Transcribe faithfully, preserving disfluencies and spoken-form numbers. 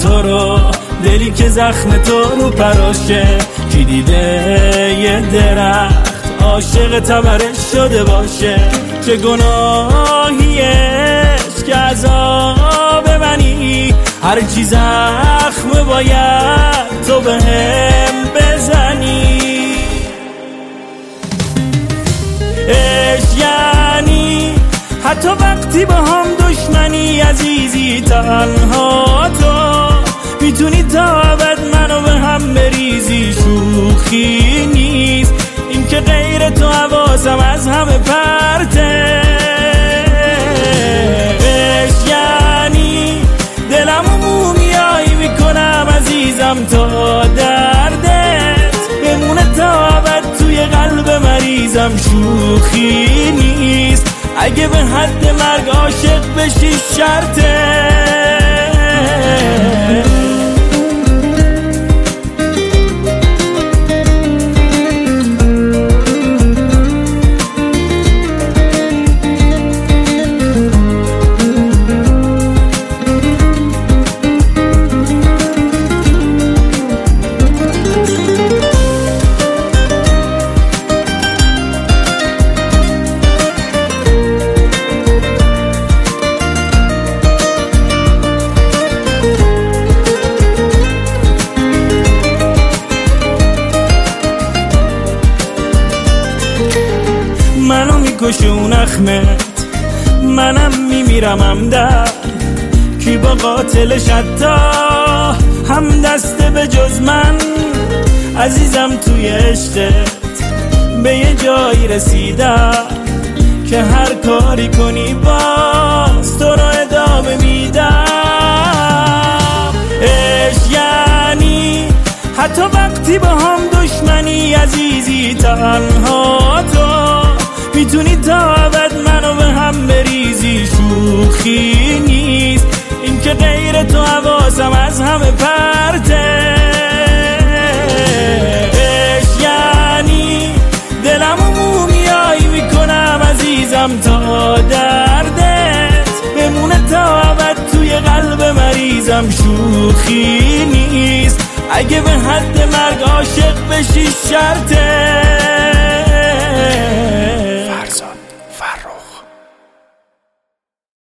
تو رو، دلی که زخم تو رو پراشه. کی دیده یه درخت عاشق تبرش شده باشه؟ چه گناهیش که عذاب منی، هر چی زخم باید تو به هم بزنی. عشق یعنی حتی وقتی با هم دشمنی، عزیزی تنها تو میتونی تا ابد منو به هم بریزی. شوخی نیست این که غیر تو حواسم از همه پرته. عشق یعنی دلمو مومیایی میکنم عزیزم تا دردت بمونه تا ابد توی قلب مریضم. شوخی نیست اگه به حد مرگ عاشق بشی شرطه. منو میکشه اون اخمت، منم میمیرم همدم. کی با قاتلش حتی هم دسته به جز من؟ عزیزم توی عشقت به یه جایی رسیدم که هر کاری کنی باز تو رو ادامه میدم. عشق یعنی حتی وقتی با هم دشمنی، عزیزی تنها تو میتونی تا ابد منو به هم بریزی. شوخی نیست این که غیر تو حواسم از همه پرته. عشق یعنی دلمو مومیایی میکنم عزیزم تا دردت بمونه تا ابد توی قلب مریضم. شوخی نیست اگه به حد مرگ عاشق بشی شرطه.